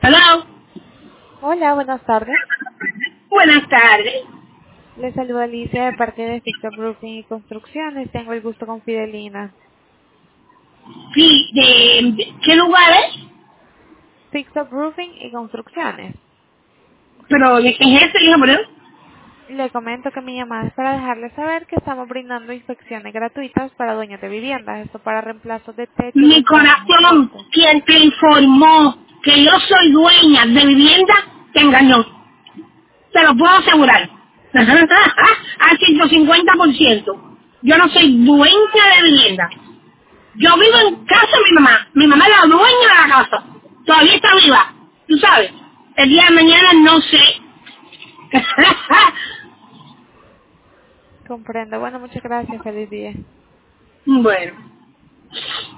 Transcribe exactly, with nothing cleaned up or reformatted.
Hello. Hola, buenas tardes. Buenas tardes. Les saluda Alicia de parte de Fixer Roofing y Construcciones. Tengo el gusto con Fidelina. Sí, ¿de, de qué lugar es? Fixer Roofing y Construcciones. Pero, ¿de qué es ese, hija, perdón? Le comento que mi llamada es para dejarle saber que estamos brindando inspecciones gratuitas para dueños de viviendas. Esto para reemplazo de techo, Mi ventanas y corazón, puertas. quien te informó que yo soy dueña de vivienda, te engañó. Te lo puedo asegurar. Al ciento cincuenta por ciento. Yo no soy dueña de vivienda. Yo vivo en casa de mi mamá. Mi mamá es la dueña de la casa. Todavía está viva. Tú sabes. El día de mañana no sé. Comprendo. Bueno, muchas gracias. Feliz día. Bueno.